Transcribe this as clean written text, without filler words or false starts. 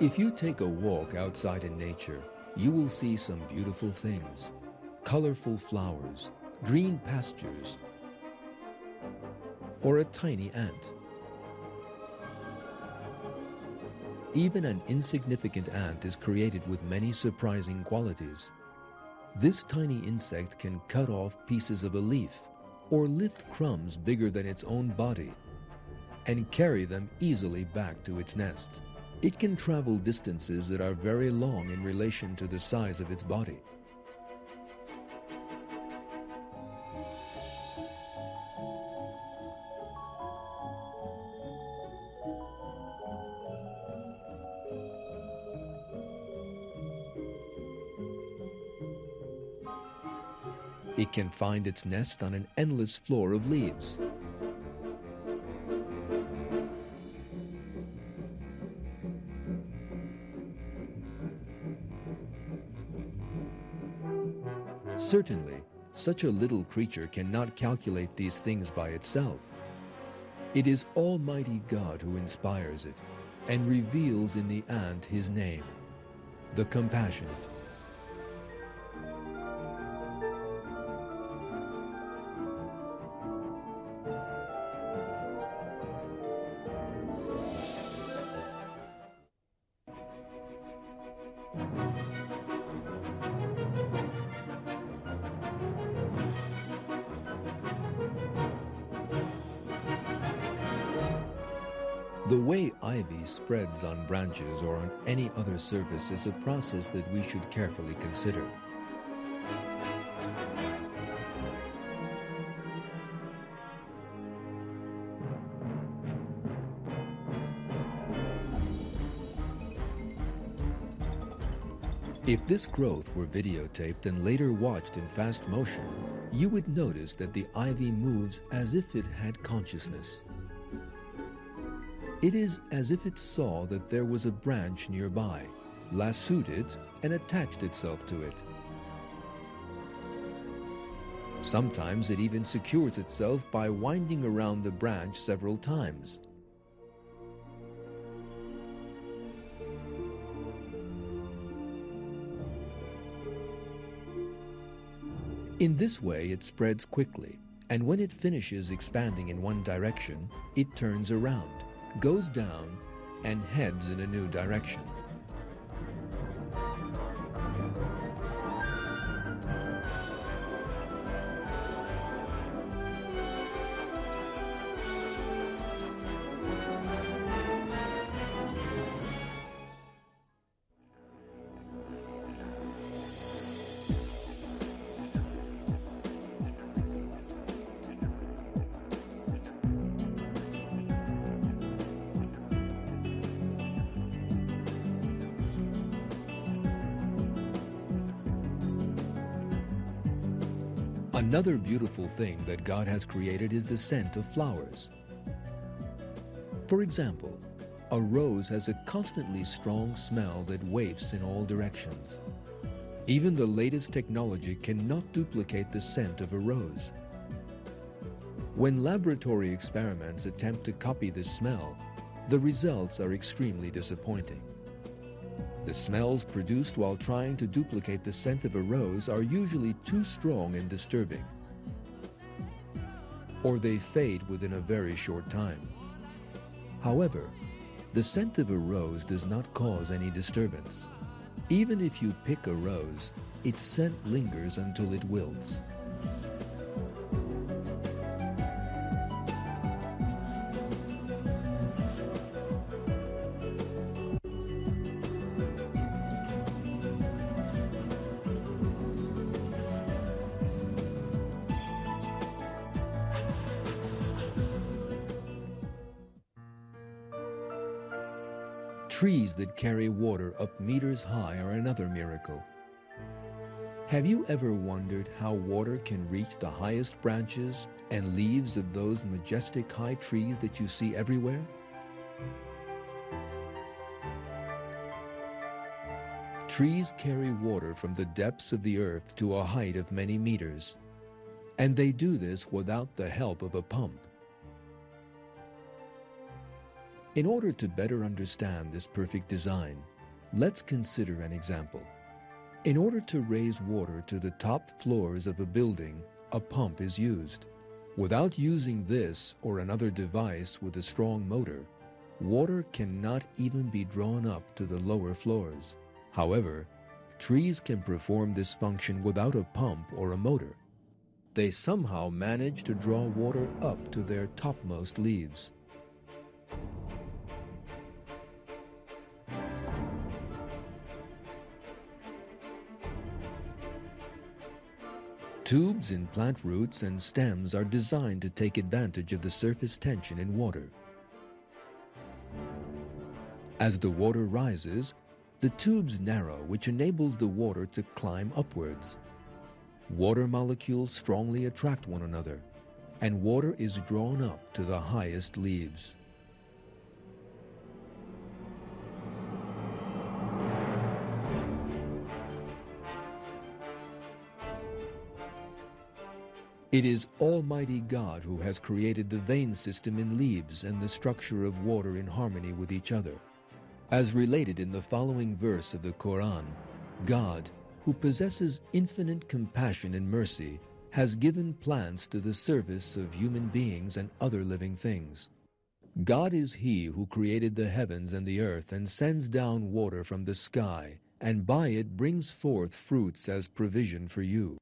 If you take a walk outside in nature, you will see some beautiful things, colorful flowers, green pastures, or a tiny ant. Even an insignificant ant is created with many surprising qualities. This tiny insect can cut off pieces of a leaf or lift crumbs bigger than its own body and carry them easily back to its nest. It can travel distances that are very long in relation to the size of its body. It can find its nest on an endless floor of leaves. Certainly, such a little creature cannot calculate these things by itself. It is Almighty God who inspires it and reveals in the ant His name, the Compassionate. The way ivy spreads on branches or on any other surface is a process that we should carefully consider. If this growth were videotaped and later watched in fast motion, you would notice that the ivy moves as if it had consciousness. It is as if it saw that there was a branch nearby, lassoed it, and attached itself to it. Sometimes it even secures itself by winding around the branch several times. In this way, it spreads quickly, and when it finishes expanding in one direction, it turns around, goes down, and heads in a new direction. Another beautiful thing that God has created is the scent of flowers. For example, a rose has a constantly strong smell that wafts in all directions. Even the latest technology cannot duplicate the scent of a rose. When laboratory experiments attempt to copy this smell, the results are extremely disappointing. The smells produced while trying to duplicate the scent of a rose are usually too strong and disturbing, or they fade within a very short time. However, the scent of a rose does not cause any disturbance. Even if you pick a rose, its scent lingers until it wilts. Trees that carry water up meters high are another miracle. Have you ever wondered how water can reach the highest branches and leaves of those majestic high trees that you see everywhere? Trees carry water from the depths of the earth to a height of many meters, and they do this without the help of a pump. In order to better understand this perfect design, Let's consider an example. In order to raise water to the top floors of a building, a pump is used. Without using this or another device with a strong motor, water cannot even be drawn up to the lower floors. However, trees can perform this function without a pump or a motor. They somehow manage to draw water up to their topmost leaves. Tubes in plant roots and stems are designed to take advantage of the surface tension in water. As the water rises, the tubes narrow, which enables the water to climb upwards. Water molecules strongly attract one another, and water is drawn up to the highest leaves. It is Almighty God who has created the vein system in leaves and the structure of water in harmony with each other. As related in the following verse of the Quran, God, who possesses infinite compassion and mercy, has given plants to the service of human beings and other living things. God is He who created the heavens and the earth and sends down water from the sky, and by it brings forth fruits as provision for you.